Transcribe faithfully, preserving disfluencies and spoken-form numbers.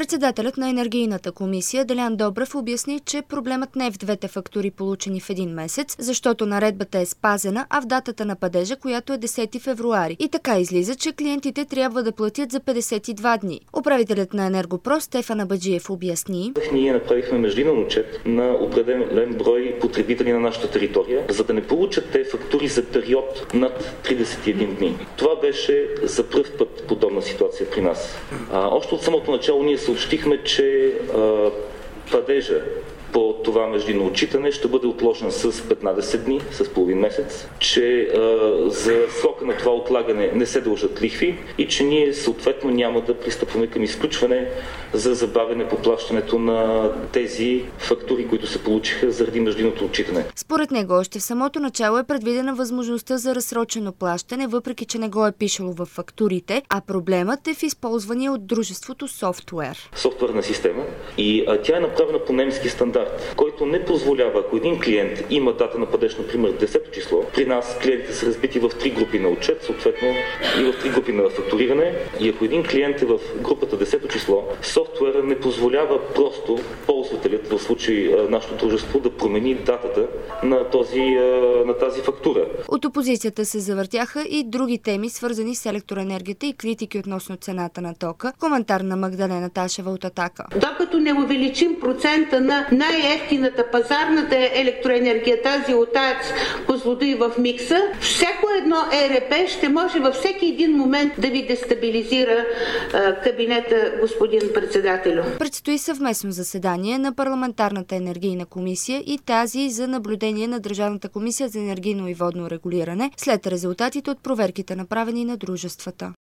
Председателят на енергийната комисия Делян Добрев обясни, че проблемът не е в двете фактури, получени в един месец, защото наредбата е спазена, а в датата на падежа, която е десети февруари. И така излиза, че клиентите трябва да платят за петдесет и два дни. Управителят на Енергопром Стефан Абаджиев обясни: Ние направихме междинен отчет на определен брой потребители на нашата територия, за да не получат те фактури за период над тридесет и един дни. Това беше за пръв път подобна ситуация при нас. А, още от самото начало ние съобщихме, че а, падежа по това междинно отчитане ще бъде отложен с петнадесет дни, с половин месец, че а, за срока на това отлагане не се дължат лихви и че ние съответно няма да пристъпваме към изключване за забавяне по плащането на тези фактури, които се получиха заради междинното отчитане. Според него още в самото начало е предвидена възможността за разсрочено плащане, въпреки че не го е пишело в фактурите, а проблемът е в използвания от дружеството софтуер. Софтуерна система и а, тя е направена по немски стандарт, който не позволява, ако един клиент има дата на падеж, например десето число, при нас клиентите са разбити в три групи на отчет, съответно и в три групи на фактуриране, и ако един клиент е в групата десето число, софтуера не позволява просто ползвателят, в случай нашето дружество, да промени датата на, този, на тази фактура. От опозицията се завъртяха и други теми, свързани с електроенергията и критики относно цената на тока. Коментар на Магдалена Ташева от Атака. Докато не увеличим процента на най-ефтината пазарната електроенергия, тази от АЕЦ Козлодуй в микса, всяко едно Е Ер Пе ще може във всеки един момент да ви дестабилизира а, кабинета, господин председателю. Предстои съвместно заседание на парламентарната енергийна комисия и тази за наблюдение на Държавната комисия за енергийно и водно регулиране след резултатите от проверките, направени на дружествата.